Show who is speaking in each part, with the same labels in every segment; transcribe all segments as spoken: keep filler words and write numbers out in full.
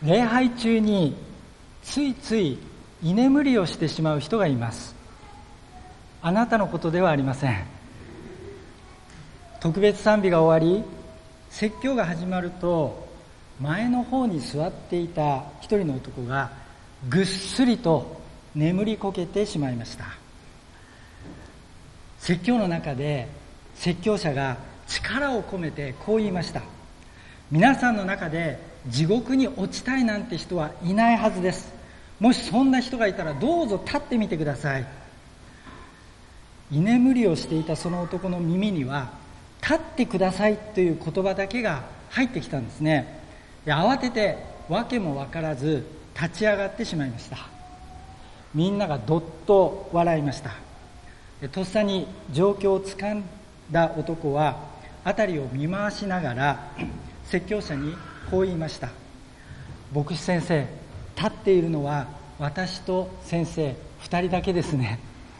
Speaker 1: 礼拝中についつい居眠りをしてしまう人がいます。あなたのことではありません。特別賛美が終わり、説教が始まると、前の方に座っていた一人の男がぐっすりと眠りこけてしまいました。説教の中で説教者が力を込めてこう言いました。皆さんの中で地獄に落ちたいなんて人はいないはずです。もしそんな人がいたらどうぞ立ってみてください。居眠りをしていたその男の耳には立ってくださいという言葉だけが入ってきたんですね。で、慌てて訳も分からず立ち上がってしまいました。みんながどっと笑いました。で、とっさに状況をつかんだ男は辺りを見回しながら説教者にこう言いました。牧師先生、立っているのは私と先生二人だけですね。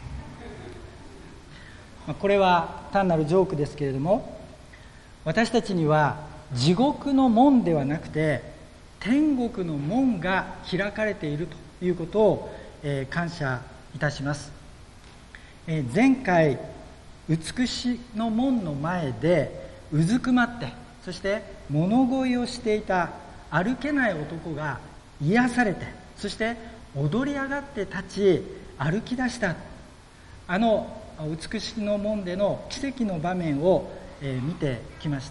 Speaker 1: これは単なるジョークですけれども、私たちには地獄の門ではなくて天国の門が開かれているということを、えー、感謝いたします。えー、前回美しの門の前でうずくまって、そして物乞いをしていた歩けない男が癒されて、そして踊り上がって立ち歩き出した、あの美しの門での奇跡の場面を、えー、見てきました。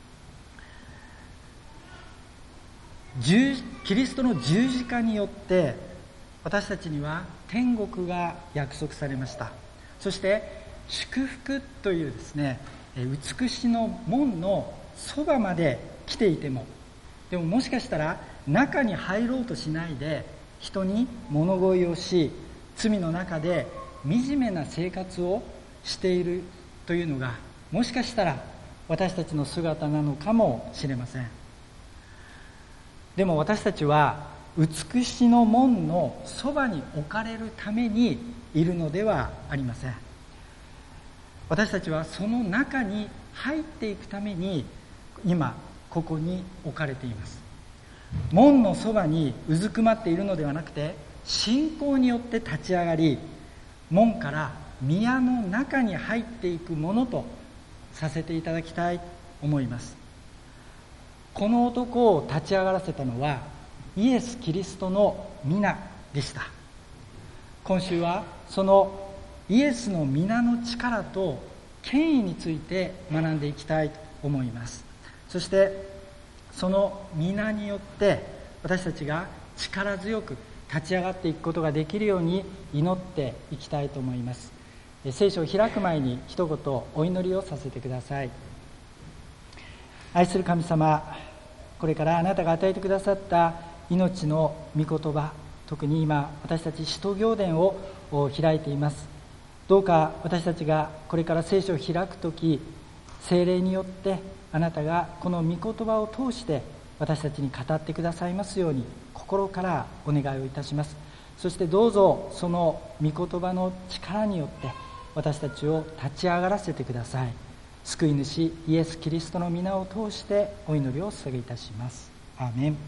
Speaker 1: キリストの十字架によって私たちには天国が約束されました。そして祝福というですね、美しの門のそばまで来ていても、でももしかしたら中に入ろうとしないで人に物乞いをし、罪の中で惨めな生活をしているというのが、もしかしたら私たちの姿なのかもしれません。でも私たちは美しの門のそばに置かれるためにいるのではありません。私たちはその中に入っていくために今ここに置かれています。門のそばにうずくまっているのではなくて、信仰によって立ち上がり、門から宮の中に入っていくものとさせていただきたいと思います。この男を立ち上がらせたのはイエス・キリストの皆でした。今週はそのイエスの皆の力と権威について学んでいきたいと思います。そしてその皆によって私たちが力強く立ち上がっていくことができるように祈っていきたいと思います。聖書を開く前に一言お祈りをさせてください。愛する神様、これからあなたが与えてくださった命の御言葉、特に今私たち使徒行伝を開いています。どうか私たちがこれから聖書を開くとき、聖霊によってあなたがこの御言葉を通して私たちに語ってくださいますように心からお願いをいたします。そしてどうぞその御言葉の力によって私たちを立ち上がらせてください。救い主イエス・キリストの皆を通してお祈りを捧げいたします。アーメン。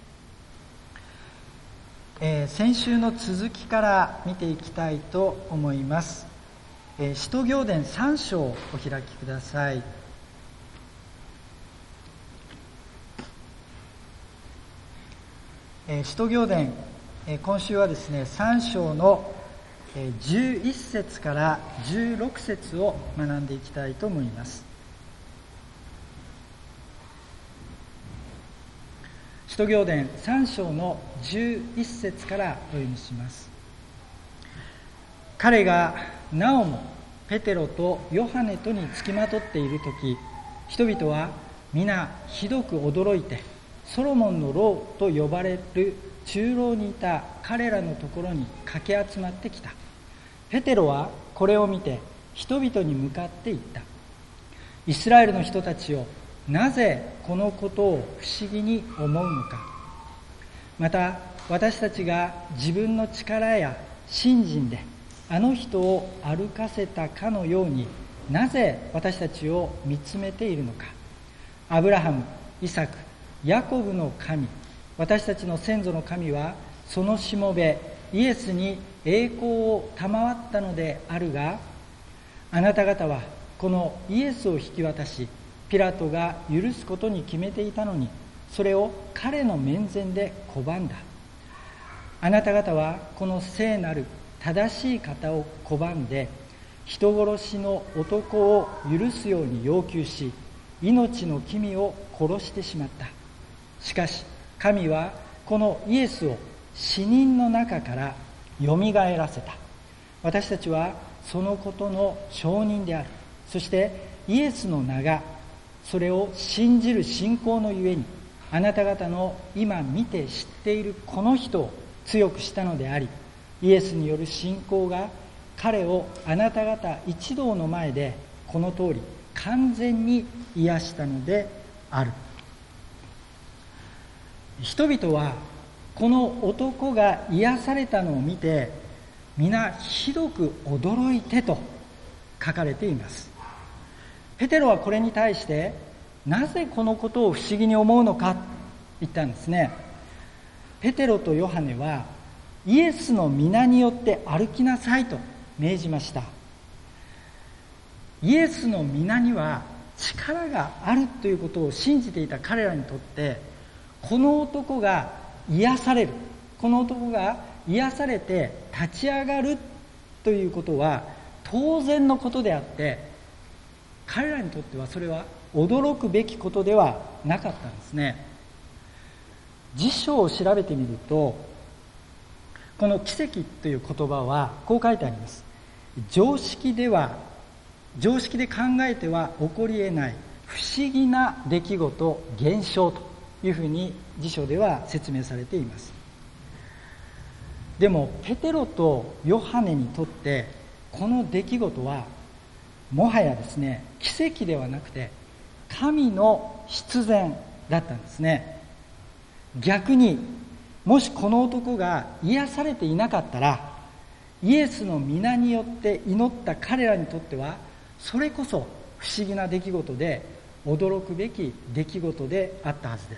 Speaker 1: えー、先週の続きから見ていきたいと思います。えー、使徒行伝さん章をお開きください。えー、使徒行伝、えー、今週はですねさん章のじゅういっ節からじゅうろく節を学んでいきたいと思います。使徒行伝さん章のじゅういっ節からお読みします。彼がなおもペテロとヨハネとにつきまとっているとき、人々は皆ひどく驚いて、ソロモンの牢と呼ばれる中牢にいた彼らのところに駆け集まってきた。ペテロはこれを見て人々に向かって言った。イスラエルの人たちよ、なぜこのことを不思議に思うのか。また私たちが自分の力や信心であの人を歩かせたかのように、なぜ私たちを見つめているのか。アブラハム、イサク、ヤコブの神、 私たちの先祖の神はそのしもべイエスに栄光を賜ったのであるが、あなた方はこのイエスを引き渡し、ピラトが許すことに決めていたのに、それを彼の面前で拒んだ。あなた方はこの聖なる正しい方を拒んで、人殺しの男を許すように要求し、命の君を殺してしまった。しかし神はこのイエスを死人の中からよみがえらせた。私たちはそのことの証人である。そしてイエスの名が、それを信じる信仰のゆえに、あなた方の今見て知っているこの人を強くしたのであり、イエスによる信仰が彼をあなた方一同の前でこの通り完全に癒したのである。人々はこの男が癒されたのを見て、皆ひどく驚いてと書かれています。ペテロはこれに対して、なぜこのことを不思議に思うのかと言ったんですね。ペテロとヨハネはイエスの皆によって歩きなさいと命じました。イエスの皆には力があるということを信じていた彼らにとって、この男が癒される、この男が癒されて立ち上がるということは当然のことであって、彼らにとってはそれは驚くべきことではなかったんですね。辞書を調べてみると、この奇跡という言葉はこう書いてあります。常識では常識で考えては起こり得ない不思議な出来事、現象というふうに辞書では説明されています。でもペテロとヨハネにとってこの出来事はもはやですね、奇跡ではなくて神の必然だったんですね。逆にもしこの男が癒されていなかったら、イエスの皆によって祈った彼らにとってはそれこそ不思議な出来事で、驚くべき出来事であったはずです。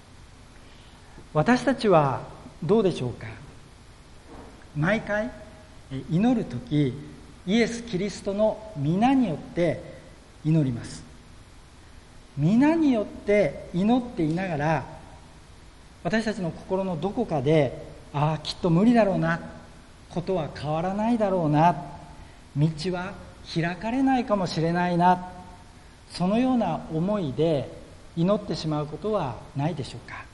Speaker 1: 私たちはどうでしょうか。毎回祈るとき、イエス・キリストの皆によって祈ります。皆によって祈っていながら、私たちの心のどこかで、ああきっと無理だろうな、ことは変わらないだろうな、道は開かれないかもしれないな、そのような思いで祈ってしまうことはないでしょうか。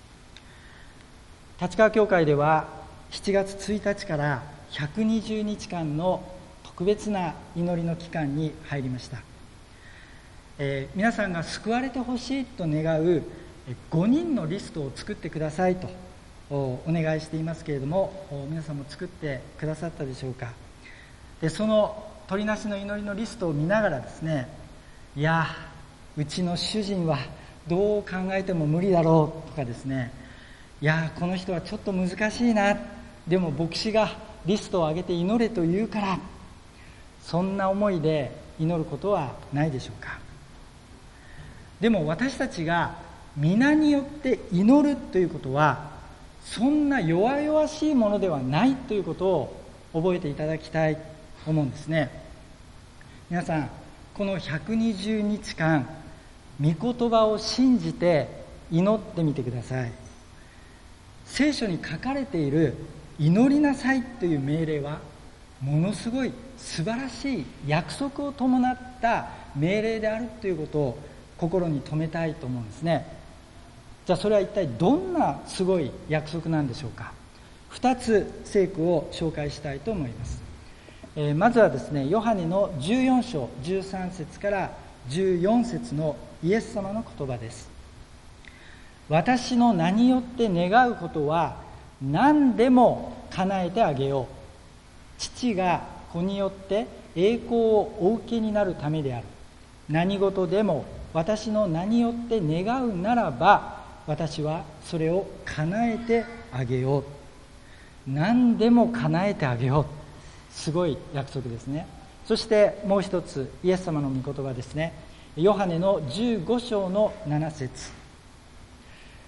Speaker 1: 立川教会ではしちがつついたちからひゃくにじゅうにちかんの特別な祈りの期間に入りました。えー、皆さんが救われてほしいと願うごにんのリストを作ってくださいとお願いしていますけれども、皆さんも作ってくださったでしょうか。でその鳥なしの祈りのリストを見ながらですね、いやうちの主人はどう考えても無理だろうとかですね、いやこの人はちょっと難しいな、でも牧師がリストを上げて祈れと言うから、そんな思いで祈ることはないでしょうか。でも私たちが皆によって祈るということは、そんな弱々しいものではないということを覚えていただきたいと思うんですね。皆さん、このひゃくにじゅうにちかん、御言葉を信じて祈ってみてください。聖書に書かれている祈りなさいという命令は、ものすごい素晴らしい約束を伴った命令であるということを心に留めたいと思うんですね。じゃあそれは一体どんなすごい約束なんでしょうか。二つ聖句を紹介したいと思います。えー、まずはですね、ヨハネのじゅうよんしょうじゅうさんせつからじゅうよんせつのイエス様の言葉です。私の名によって願うことは何でも叶えてあげよう。父が子によって栄光をお受けになるためである。何事でも私の名によって願うならば、私はそれを叶えてあげよう。何でも叶えてあげよう。すごい約束ですね。そしてもう一つ、イエス様の御言葉ですね。ヨハネのじゅうごしょうのななせつ。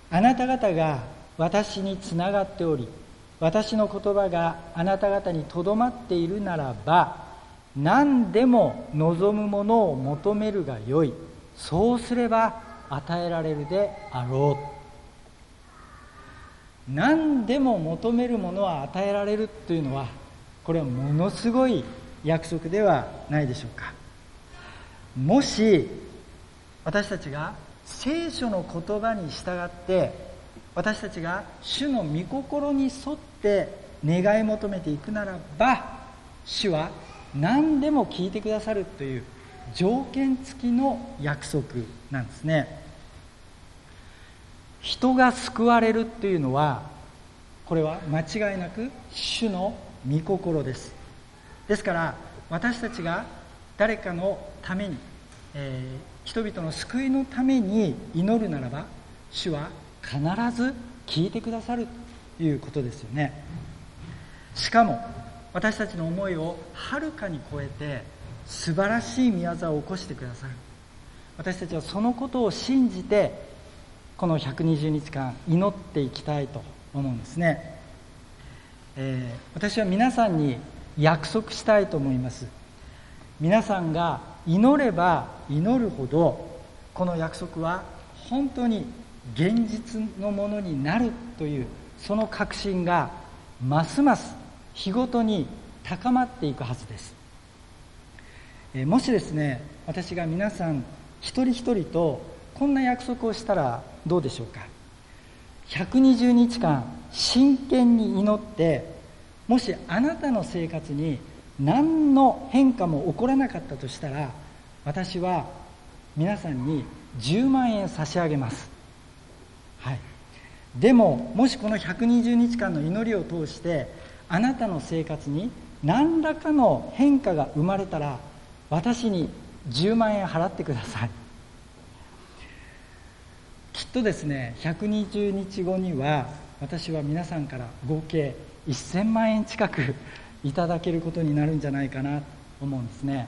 Speaker 1: あなた方が私につながっており、私の言葉があなた方にとどまっているならば、何でも望むものを求めるがよい。そうすれば与えられるであろう。何でも求めるものは与えられるというのは、これはものすごい約束ではないでしょうか。もし私たちが聖書の言葉に従って、私たちが主の御心に沿って願い求めていくならば、主は何でも聞いてくださるという条件付きの約束なんですね。人が救われるというのは、これは間違いなく主の御心です。ですから私たちが誰かのために、えー、人々の救いのために祈るならば、主は必ず聞いてくださるということですよね。しかも私たちの思いをはるかに超えて素晴らしい御業を起こしてくださる。私たちはそのことを信じて、このひゃくにじゅうにちかん祈っていきたいと思うんですね。えー、私は皆さんに約束したいと思います。皆さんが祈れば祈るほど、この約束は本当に現実のものになるという、その確信がますます日ごとに高まっていくはずです。えー、もしですね、私が皆さん一人一人とこんな約束をしたらどうでしょうか。ひゃくにじゅうにちかん真剣に祈って、もしあなたの生活に何の変化も起こらなかったとしたら、私は皆さんにじゅうまんえん差し上げます。はい。でももしこのひゃくにじゅうにちかんの祈りを通してあなたの生活に何らかの変化が生まれたら、私にじゅうまんえん払ってください。きっとですね、ひゃくにじゅうにちごには私は皆さんから合計せんまんえん近くいただけることになるんじゃないかなと思うんですね。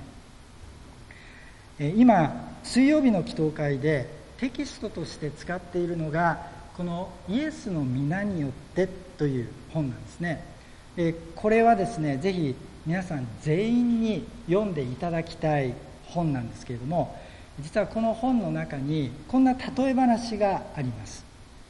Speaker 1: 今水曜日の祈祷会でテキストとして使っているのが、このイエスの皆によってという本なんですね。これはですね、ぜひ皆さん全員に読んでいただきたい本なんですけれども、実はこの本の中にこんな例え話があります。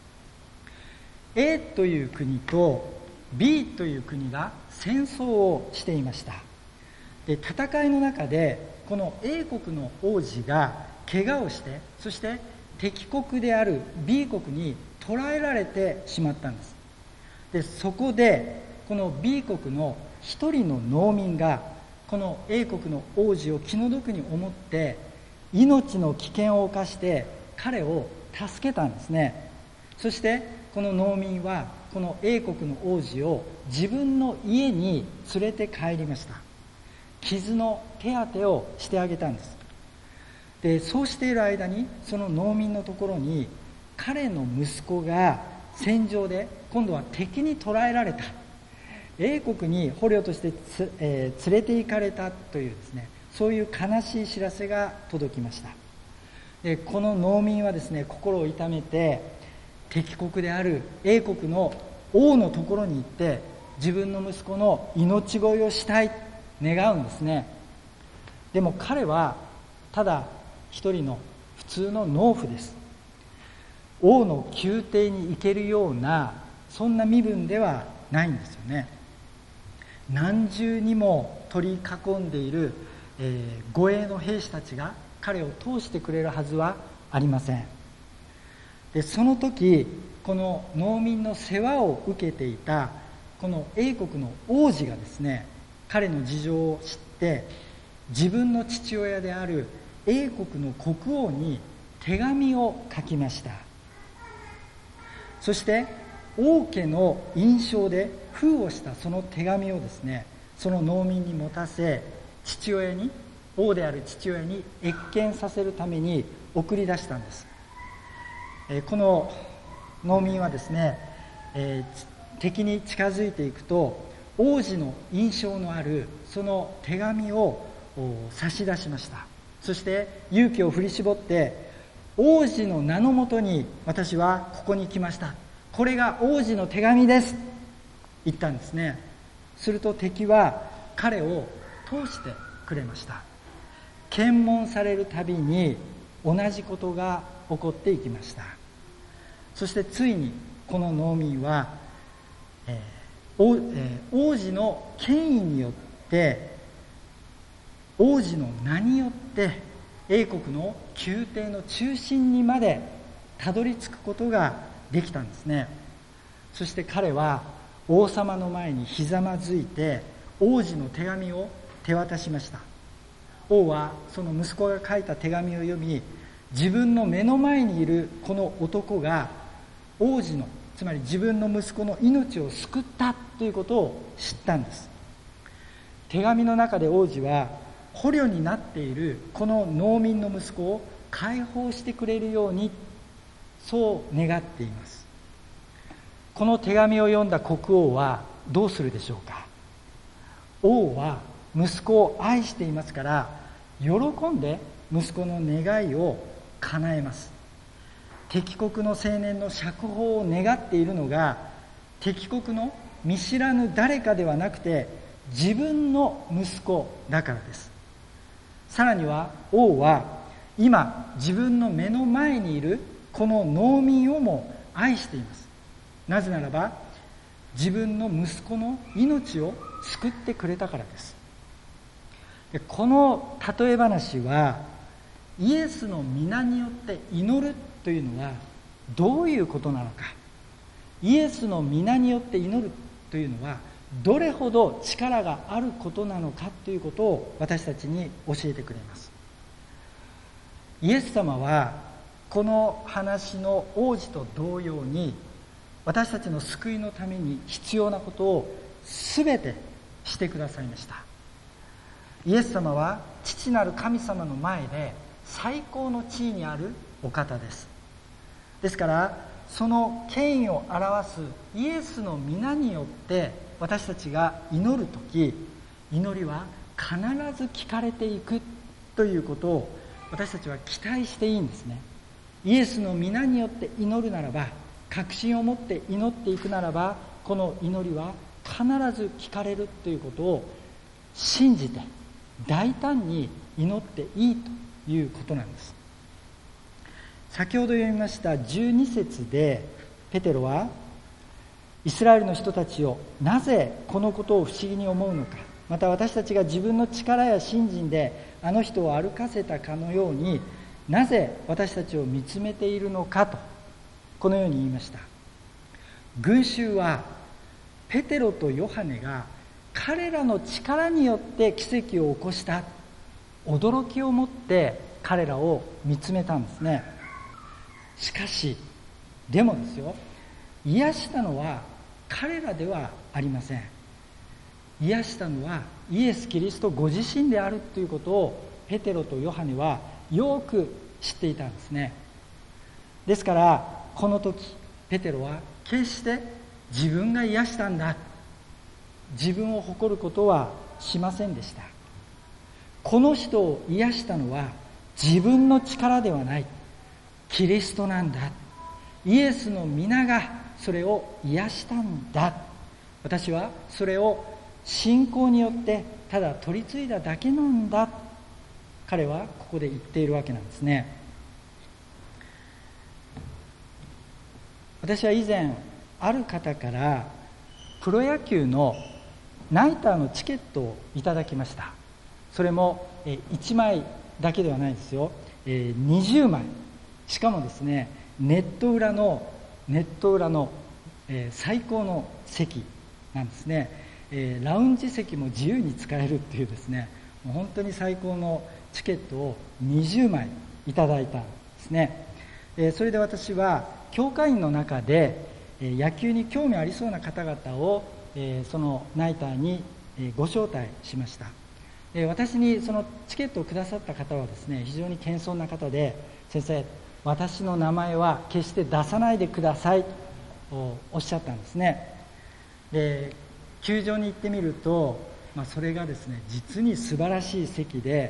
Speaker 1: A という国と B という国が戦争をしていました。で、戦いの中でこの A 国の王子が怪我をして、そして敵国である B 国に捕らえられてしまったんです。で、そこでこの B 国の一人の農民がこの A 国の王子を気の毒に思って命の危険を冒して彼を助けたんですね。そしてこの農民はこの A 国の王子を自分の家に連れて帰りました。傷の手当てをしてあげたんです。で、そうしている間にその農民のところに彼の息子が戦場で今度は敵に捕らえられた、英国に捕虜としてつ、えー、連れて行かれたというですね、そういう悲しい知らせが届きました。で、この農民はですね、心を痛めて敵国である英国の王のところに行って自分の息子の命乞いをしたい、願うんですね。でも彼はただ一人の普通の農夫です。王の宮廷に行けるようなそんな身分ではないんですよね。何重にも取り囲んでいる、えー、護衛の兵士たちが彼を通してくれるはずはありません。で、その時この農民の世話を受けていたこの英国の王子がですね、彼の事情を知って自分の父親である英国の国王に手紙を書きました。そして王家の印象で封をしたその手紙をですね、その農民に持たせ、父親に王である父親に謁見させるために送り出したんです。えー、この農民はですね、えー、敵に近づいていくと王子の印象のあるその手紙を差し出しました。そして勇気を振り絞って王子の名のもとに私はここに来ました、これが王子の手紙です言ったんですね。すると敵は彼を通してくれました。検問されるたびに同じことが起こっていきました。そしてついにこの農民は、えー王えー、王子の権威によって、王子の名によって英国の宮廷の中心にまでたどり着くことができたんですね。そして彼は王様の前にひざまずいて王子の手紙を手渡しました。王はその息子が書いた手紙を読み、自分の目の前にいるこの男が王子の、つまり自分の息子の命を救ったということを知ったんです。手紙の中で王子は捕虜になっているこの農民の息子を解放してくれるように、そう願っています。この手紙を読んだ国王はどうするでしょうか。王は息子を愛していますから、喜んで息子の願いを叶えます。敵国の青年の釈放を願っているのが、敵国の見知らぬ誰かではなくて自分の息子だからです。さらには王は今自分の目の前にいるこの農民をも愛しています。なぜならば自分の息子の命を救ってくれたからです。でこの例え話はイエスの皆によって祈るというのはどういうことなのか、イエスの皆によって祈るというのはどれほど力があることなのかということを私たちに教えてくれます。イエス様はこの話の王子と同様に私たちの救いのために必要なことを全てしてくださいました。イエス様は父なる神様の前で最高の地位にあるお方です。ですからその権威を表すイエスの皆によって私たちが祈るとき、祈りは必ず聞かれていくということを私たちは期待していいんですね。イエスの皆によって祈るならば、確信を持って祈っていくならば、この祈りは必ず聞かれるということを信じて大胆に祈っていいということなんです。先ほど読みましたじゅうに節でペテロは、イスラエルの人たちをなぜこのことを不思議に思うのか、また私たちが自分の力や信心であの人を歩かせたかのようになぜ私たちを見つめているのかとこのように言いました。群衆はペテロとヨハネが彼らの力によって奇跡を起こした驚きを持って彼らを見つめたんですね。しかしでもですよ、癒したのは彼らではありません。癒したのはイエス・キリストご自身であるということをペテロとヨハネはよく知っていたんですね。ですからこの時ペテロは決して自分が癒したんだ、自分を誇ることはしませんでした。この人を癒したのは自分の力ではない、キリストなんだ、イエスの皆がそれを癒したんだ、私はそれを信仰によってただ取り継いだだけなんだ、彼はここで言っているわけなんですね。私は以前ある方からプロ野球のナイターのチケットをいただきました。それもいちまいだけではないですよ、にじゅうまい、しかもですねネット裏のネット裏の最高の席なんですね。ラウンジ席も自由に使えるっていうですね、もう本当に最高のチケットをにじゅうまいいただいたんですね。それで私は教会員の中で野球に興味ありそうな方々をそのナイターにご招待しました。私にそのチケットをくださった方はですね、非常に謙遜な方で、先生、私の名前は決して出さないでくださいとおっしゃったんですね。で、球場に行ってみると、まあ、それがですね実に素晴らしい席で、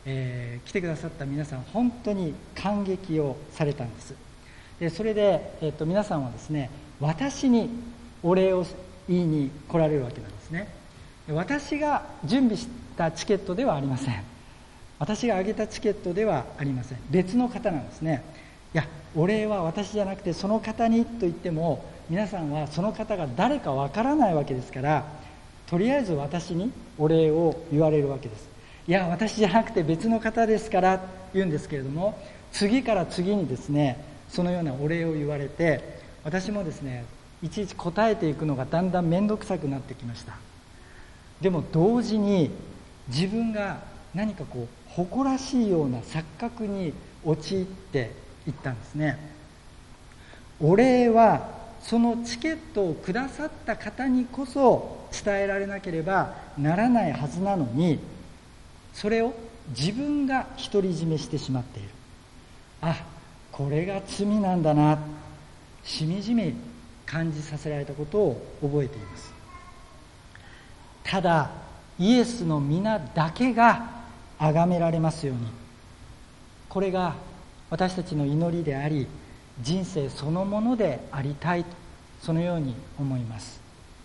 Speaker 1: えー、来てくださった皆さん本当に感激をされたんです。でそれで、えー、と皆さんはですね、私にお礼を言いに来られるわけなんですね。私が準備したチケットではありません。私があげたチケットではありません。別の方なんですね。いや、お礼は私じゃなくてその方にと言っても、皆さんはその方が誰かわからないわけですから、とりあえず私にお礼を言われるわけです。いや、私じゃなくて別の方ですから言うんですけれども、次から次にですね、そのようなお礼を言われて、私もですね、いちいち答えていくのがだんだん面倒くさくなってきました。でも同時に自分が何かこう誇らしいような錯覚に陥っていったんですね。お礼はそのチケットをくださった方にこそ伝えられなければならないはずなのに、それを自分が独り占めしてしまっている。あ、これが罪なんだな、しみじみ感じさせられたことを覚えています。ただイエスの皆だけが崇められますように、これが私たちの祈りであり、人生そのものでありたいと、そのように思います。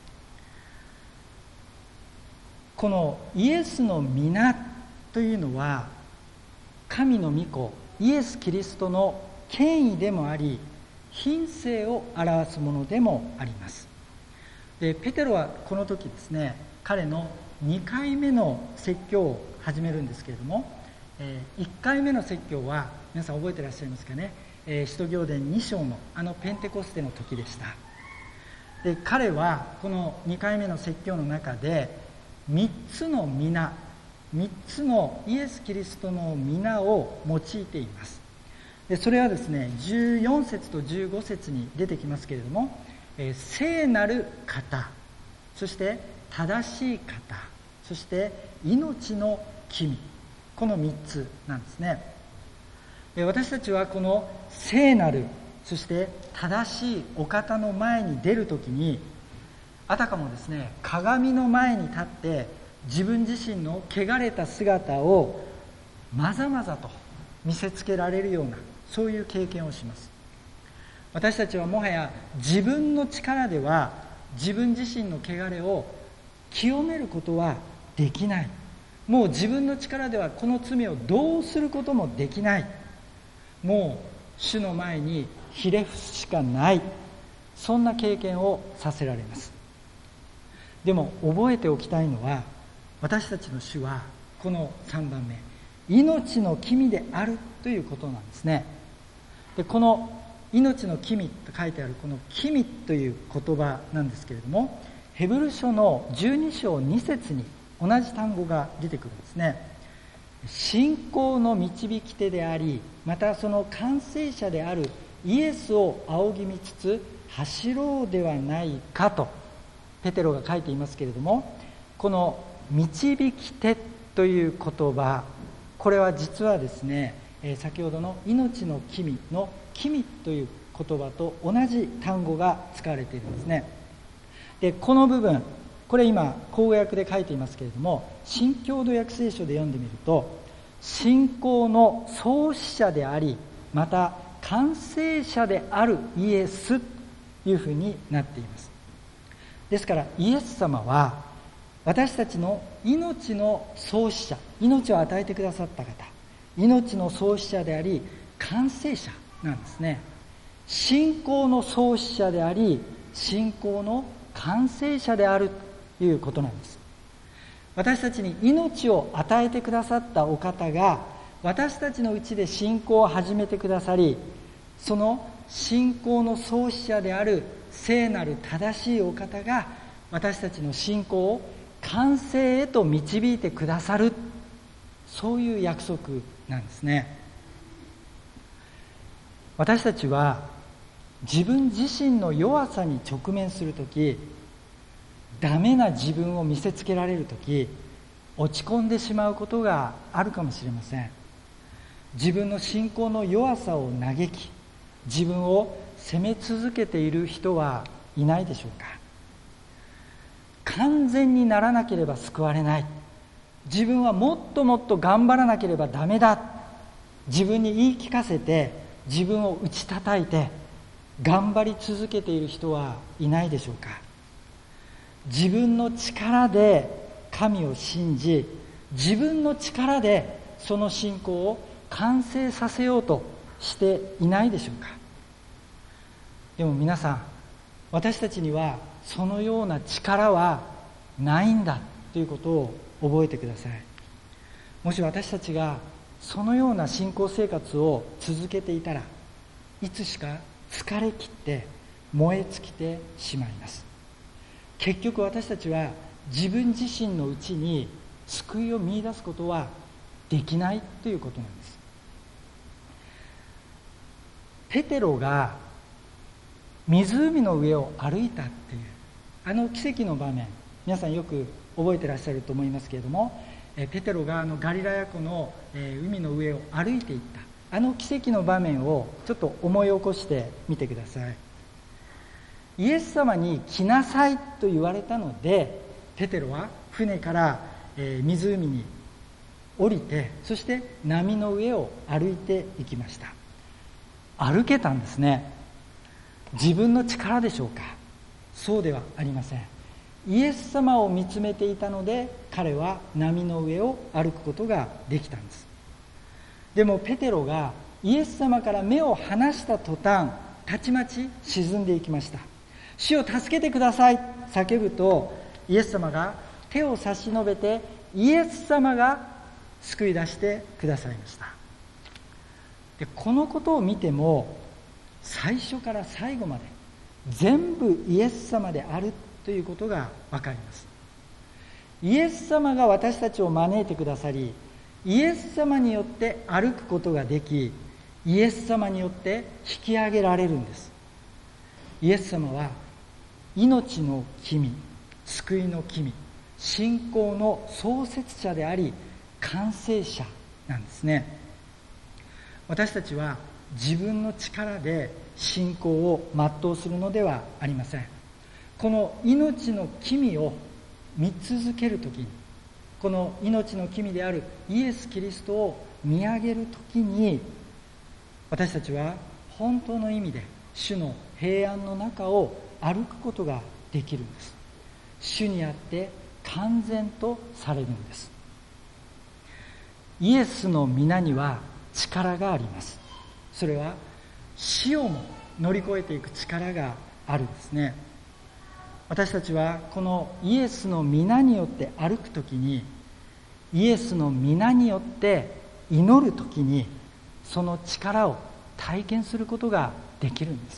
Speaker 1: このイエスの皆というのは、神の御子イエス・キリストの権威でもあり、品性を表すものでもあります。でペテロはこの時ですね、彼のにかいめの説教を始めるんですけれども、えー、いっかいめの説教は皆さん覚えていらっしゃいますかね。えー、使徒行伝に章のあのペンテコステの時でした。で彼はこのにかいめの説教の中でみっつの皆、みっつのイエス・キリストの皆を用いています。でそれはですね、じゅうよん節とじゅうご節に出てきますけれども、えー、聖なる方、そして正しい方、そして命の君、このみっつなんですね。で私たちはこの聖なる、そして正しいお方の前に出るときに、あたかもですね、鏡の前に立って自分自身の汚れた姿をまざまざと見せつけられるような、そういう経験をします。私たちはもはや自分の力では自分自身の汚れを清めることはできない。もう自分の力ではこの罪をどうすることもできない。もう主の前にひれ伏すしかない。そんな経験をさせられます。でも覚えておきたいのは、私たちの主はこのさんばんめ、命の君であるということなんですね。でこの命の君と書いてあるこの君という言葉なんですけれども、ヘブル書のじゅうに章に節に同じ単語が出てくるんですね。信仰の導き手であり、またその完成者であるイエスを仰ぎ見つつ走ろうではないかとペテロが書いていますけれども、この導き手という言葉、これは実はですね、先ほどの命の君の君という言葉と同じ単語が使われているんですね。でこの部分、これ今口語訳で書いていますけれども、新共同訳聖書で読んでみると、信仰の創始者であり、また完成者であるイエスというふうになっています。ですからイエス様は私たちの命の創始者、命を与えてくださった方、命の創始者であり完成者なんですね。信仰の創始者であり信仰の完成者であるということなんです。私たちに命を与えてくださったお方が私たちのうちで信仰を始めてくださり、その信仰の創始者である聖なる正しいお方が私たちの信仰を完成へと導いてくださる、そういう約束なんですね。私たちは自分自身の弱さに直面するとき、ダメな自分を見せつけられるとき、落ち込んでしまうことがあるかもしれません。自分の信仰の弱さを嘆き、自分を責め続けている人はいないでしょうか。完全にならなければ救われない、 自分はもっともっと頑張らなければダメだ、自分に言い聞かせて自分を打ち叩いて頑張り続けている人はいないでしょうか。自分の力で神を信じ、自分の力でその信仰を完成させようとしていないでしょうか。でも皆さん、私たちにはそのような力はないんだということを覚えてください。もし私たちがそのような信仰生活を続けていたら、いつしか疲れ切って燃え尽きてしまいます。結局私たちは自分自身のうちに救いを見出すことはできないということなんです。ペテロが湖の上を歩いたっていうあの奇跡の場面、皆さんよく覚えてらっしゃると思いますけれども、ペテロがあのガリラヤ湖の海の上を歩いていったあの奇跡の場面をちょっと思い起こしてみてください。イエス様に来なさいと言われたので、ペテロは船から湖に降りて、そして波の上を歩いていきました。歩けたんですね。自分の力でしょうか。そうではありません。イエス様を見つめていたので、彼は波の上を歩くことができたんです。でもペテロがイエス様から目を離した途端、たちまち沈んでいきました。主を助けてください叫ぶと、イエス様が手を差し伸べて、イエス様が救い出してくださいました。でこのことを見ても、最初から最後まで全部イエス様であるということがわかります。イエス様が私たちを招いてくださり、イエス様によって歩くことができ、イエス様によって引き上げられるんです。イエス様は命の君、救いの君、信仰の創設者であり完成者なんですね。私たちは自分の力で信仰を全うするのではありません。この命の君を見続けるときに、この命の君であるイエス・キリストを見上げるときに、私たちは本当の意味で主の平安の中を歩くことができるんです。主にあって完全とされるんです。イエスの皆には力があります。それは死をも乗り越えていく力があるんですね。私たちはこのイエスの皆によって歩くときに、イエスの皆によって祈るときに、その力を体験することができるんです。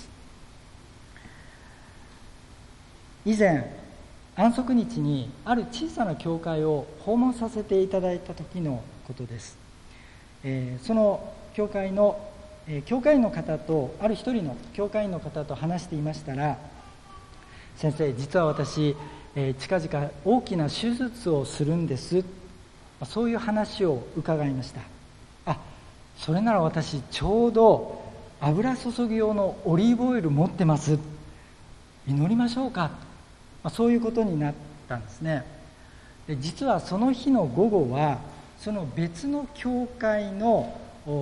Speaker 1: 以前安息日にある小さな教会を訪問させていただいた時のことです。えー、その教会の、えー、教会員の方とある一人の教会員の方と話していましたら、先生、実は私、えー、近々大きな手術をするんです、そういう話を伺いました。あ、それなら私ちょうど油注ぎ用のオリーブオイル持ってます、祈りましょうか、まあ、そういうことになったんですね。で実はその日の午後はその別の教会の、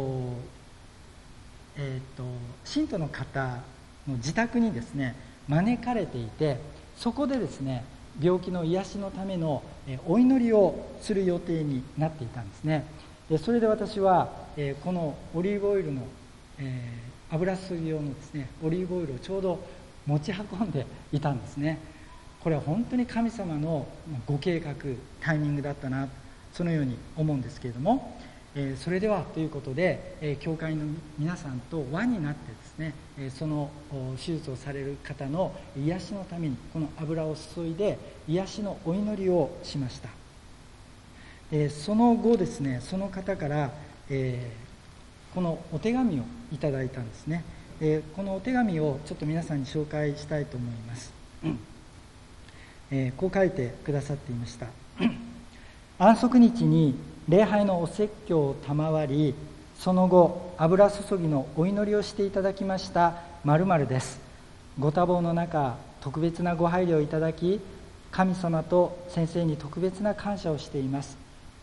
Speaker 1: えー、と信徒の方の自宅にですね招かれていて、そこでですね病気の癒しのためのお祈りをする予定になっていたんですね。でそれで私は、えー、このオリーブオイルの、えー、油注ぎ用のですねオリーブオイルをちょうど持ち運んでいたんですね。これは本当に神様のご計画、タイミングだったな、そのように思うんですけれども、えー、それではということで、えー、教会の皆さんと輪になってですね、えー、その手術をされる方の癒しのためにこの油を注いで癒しのお祈りをしました。えー、その後ですね、その方から、えー、このお手紙をいただいたんですね。えー、このお手紙をちょっと皆さんに紹介したいと思います。うんえー、こう書いてくださっていました。安息日に礼拝のお説教を賜り、その後油注ぎのお祈りをしていただきました〇〇です。ご多忙の中特別なご配慮をいただき、神様と先生に特別な感謝をしています。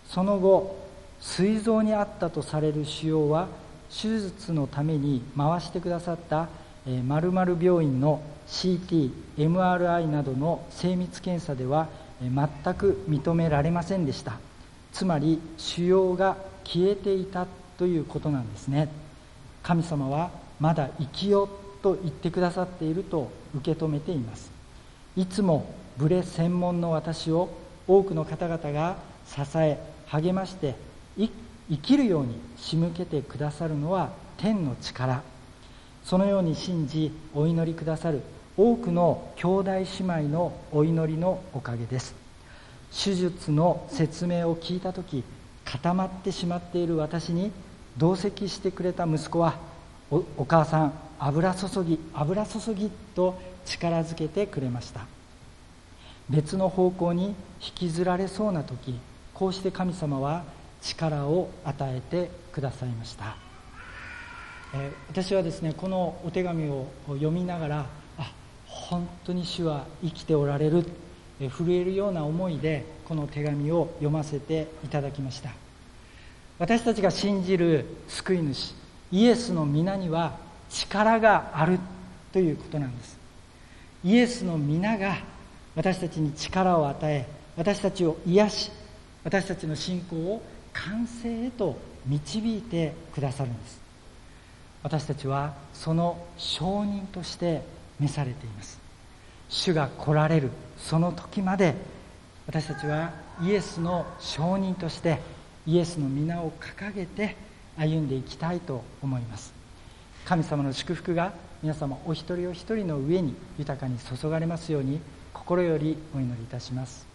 Speaker 1: その後膵臓にあったとされる腫瘍は手術のために回してくださった〇〇病院の シーティー、エムアールアイ などの精密検査では全く認められませんでした。つまり腫瘍が消えていたということなんですね。神様はまだ生きよと言ってくださっていると受け止めています。いつもブレ専門の私を多くの方々が支え励まして生きるように仕向けてくださるのは天の力。そのように信じお祈りくださる多くの兄弟姉妹のお祈りのおかげです。手術の説明を聞いたとき、固まってしまっている私に同席してくれた息子は、 お, お母さん油注ぎ油注ぎと力づけてくれました。別の方向に引きずられそうなとき、こうして神様は力を与えてくださいました。えー、私はですね、このお手紙を読みながら、あ、本当に主は生きておられる、えー、震えるような思いでこの手紙を読ませていただきました。私たちが信じる救い主イエスの皆には力があるということなんです。イエスの皆が私たちに力を与え、私たちを癒し、私たちの信仰を完成へと導いてくださるんです。私たちはその証人として召されています。主が来られるその時まで、私たちはイエスの証人としてイエスの皆を掲げて歩んでいきたいと思います。神様の祝福が皆様お一人お一人の上に豊かに注がれますように心よりお祈りいたします。